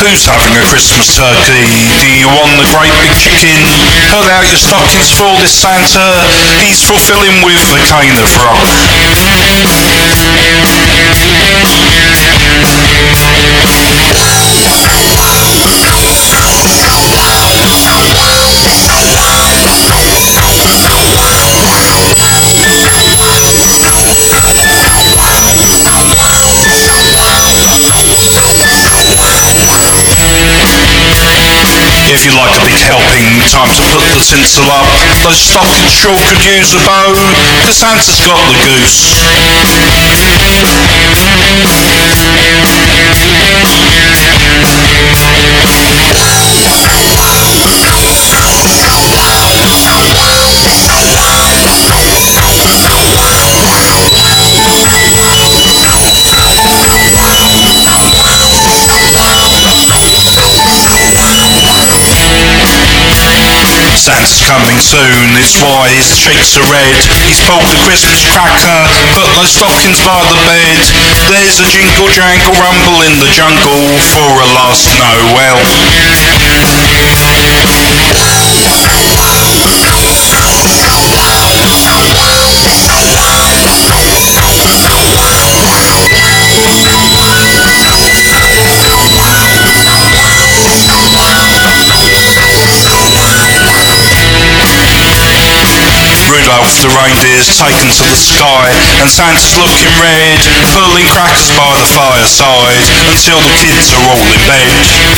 Who's having a Christmas turkey? Do you want the great big chicken? Pull out your stockings for this Santa. He's fulfilling with a cane of rock. If you like a big helping, time to put the tinsel up. Those stockings sure could use a bow, 'cause Santa's got the goose. Santa's coming soon, it's why his cheeks are red. He's pulled the Christmas cracker, put those stockings by the bed. There's a jingle jangle rumble in the jungle for a last Noel. Rudolph the reindeer's taken to the sky, and Santa's looking red, pulling crackers by the fireside until the kids are all in bed.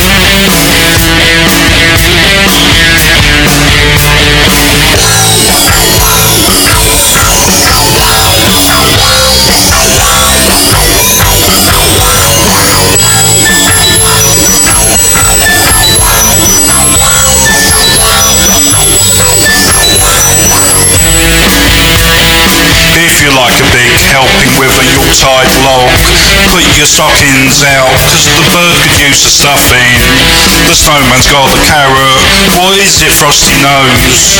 If you like a big helping with a Yuletide log, put your stockings out, 'cause the bird could use the stuffing. The snowman's got the carrot, what is it, Frosty knows?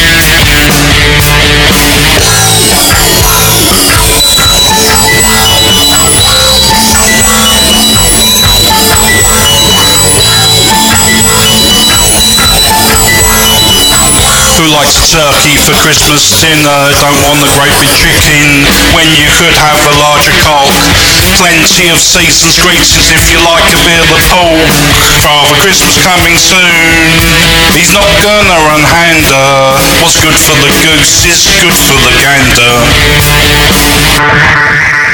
Who likes a turkey for Christmas dinner? Don't want a great big chicken when you could have a larger cock. Plenty of season's greetings if you like a bit of pork. Father Christmas coming soon, he's not gonna unhander. What's good for the goose is good for the gander.